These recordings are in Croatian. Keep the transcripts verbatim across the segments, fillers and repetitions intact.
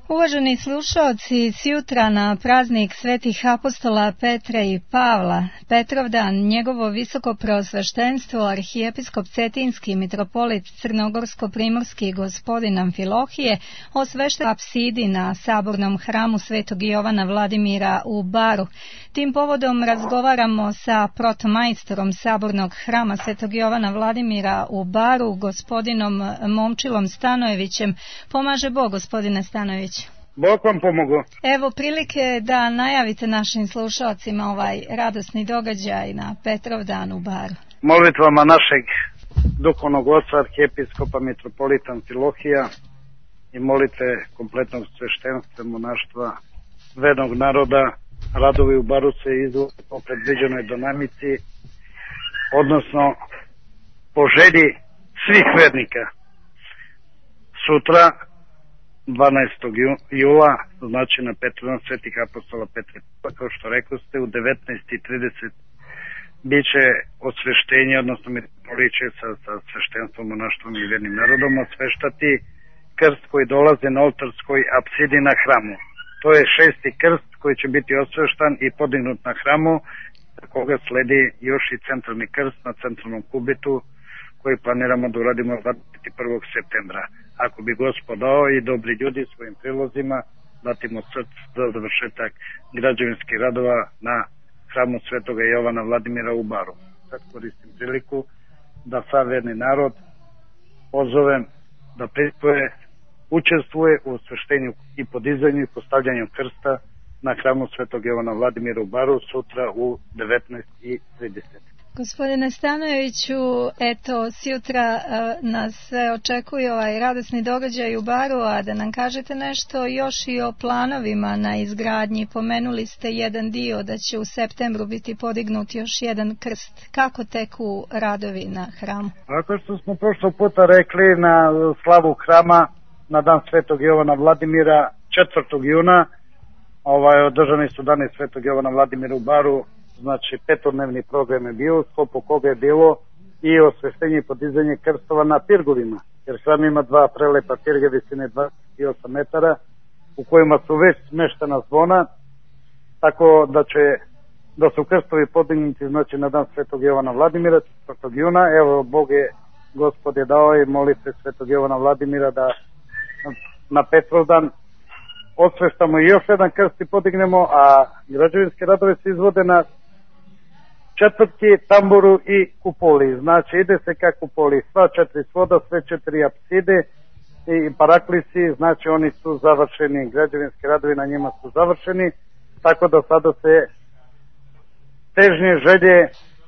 Uvaženi slušaoci, sjutra na praznik svetih apostola Petra i Pavla, Petrovdan, njegovo visoko preosveštenstvo, arhijepiskop Cetinski, mitropolit Crnogorsko-primorski gospodin Amfilohije, osveštava apsidi na sabornom hramu svetog Jovana Vladimira u Baru. Tim povodom razgovaramo sa protomajstorom sabornog hrama svetog Jovana Vladimira u Baru, gospodinom Momčilom Stanojevićem. Pomaže Bog, gospodine Stanojević. Bog vam pomogu. Evo prilike da najavite našim slušalcima ovaj radosni događaj na Petrovdan u Baru. Molitvama našeg duhovnog oca, arhijepiskopa mitropolita Amfilohija i molite kompletnog sveštenstva monaštva vednog naroda, radovi u Baru se izvode po predviđenoj dinamici, odnosno po želji svih vernika. Sutra, dvanaestog jula, znači na Petrovdan svetih apostola Petra, kao što rekao ste, u devetnaest i trideset bit će osveštenje, odnosno mitropoliće sa, sa sveštenstvom, monaštvom i vernim narodom osveštati krst koji dolaze na oltarskoj apsidi na hramu. To je šesti krst koji će biti osveštan i podignut na hramu, koga sledi još i centralni krst na centralnom kubitu koji planiramo da uradimo dvadeset prvog septembra. Ako bi Gospod dao i dobri ljudi svojim prilozima, datimo srce za završetak građevinskih radova na hramu svetoga Jovana Vladimira u Baru. Sad koristim priliku da sav verni narod pozovem da prisustvuje, učestvuje u osveštenju i podizanju i postavljanju krsta na hramu svetog Jovana Vladimira u Baru sutra u devetnaest i trideset. Gospodine Stanojeviću, eto, sjutra nas očekuje ovaj radosni događaj u Baru, a da nam kažete nešto još i o planovima na izgradnji. Pomenuli ste jedan dio da će u septembru biti podignut još jedan krst. Kako teku radovi na hramu? Ako što smo prošlog puta rekli, na slavu hrama na dan svetog Jovana Vladimira četvrtog juna ovaj, održani su dani svetog Jovana Vladimira u Baru. Znači petodnevni program je bio, u sklopu koga je bilo i osveštenje i podizanje krstova na pirgovima, jer hram ima dva prelepa pirge visine dvadeset osam metara u kojima su već smeštena zvona, tako da će da su krstovi podignuti znači na dan svetog Jovana Vladimira četvrtog juna. Evo, Bog je, Gospod je dao i molite svetog Jovana Vladimira da na Petrovdan osveštamo i još jedan krst i podignemo, a građevinske radove se izvode na četvrtki, tamburu i kupoli. Znači ide se ka kupoli, sva četiri svoda, sve četiri apside i paraklisi, znači oni su završeni, građevinski radovi na njima su završeni, tako da sada se težnje želje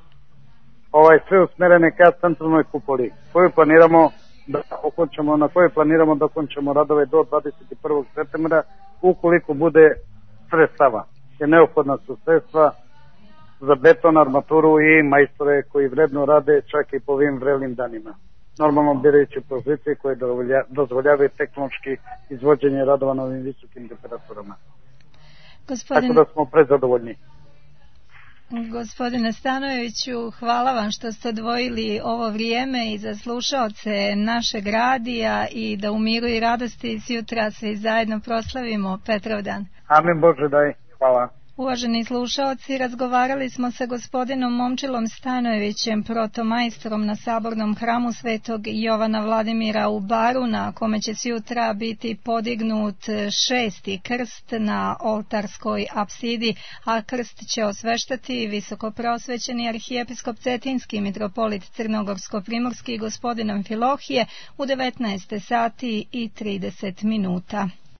ovaj sve usmerene ka centralnoj kupoli, koju planiramo da okončamo, na kojoj planiramo da okončamo radove do dvadeset prvog septembra, ukoliko bude sredstava. Jer neophodna su sredstva za beton, armaturu i majstore koji vredno rade čak i po ovim vrelim danima. Normalno birajući pozicije koje dozvoljavaju tehnološki izvođenje radova na ovim visokim temperaturama. Gospodine... Tako da smo prezadovoljni. Gospodine Stanojeviću, hvala vam što ste odvojili ovo vrijeme i za slušaoce našeg radija i da u miru i radosti sjutra svi zajedno proslavimo Petrovdan. Amin Bože daj, hvala. Uvaženi slušaoci, razgovarali smo sa gospodinom Momčilom Stanojevićem, protomajstorom na sabornom hramu svetog Jovana Vladimira u Baru, na kome će sjutra biti podignut šesti krst na oltarskoj apsidi, a krst će osveštati visoko preosvećeni arhijepiskop Cetinski, mitropolit Crnogorsko-primorski gospodin Amfilohije u devetnaest sati i trideset minuta.